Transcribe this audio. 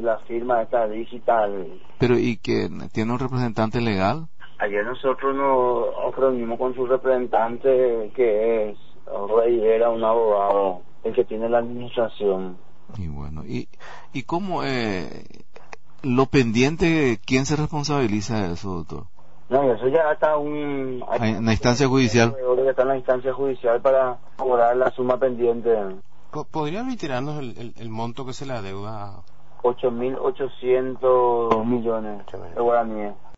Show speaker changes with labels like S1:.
S1: la firma esta digital.
S2: Pero ¿y que tiene un representante legal?
S1: Ayer nosotros nos reunimos con su representante, que es Rey, era un abogado, el que tiene la administración.
S2: Y bueno, ¿y cómo lo pendiente, quién se responsabiliza de eso, doctor?
S1: No, eso ya está
S2: En la instancia judicial.
S1: Ya está en la instancia judicial para cobrar la suma pendiente.
S3: ¿Podría reiterarnos el monto que se le adeuda?
S1: 8.800 millones de guaraníes.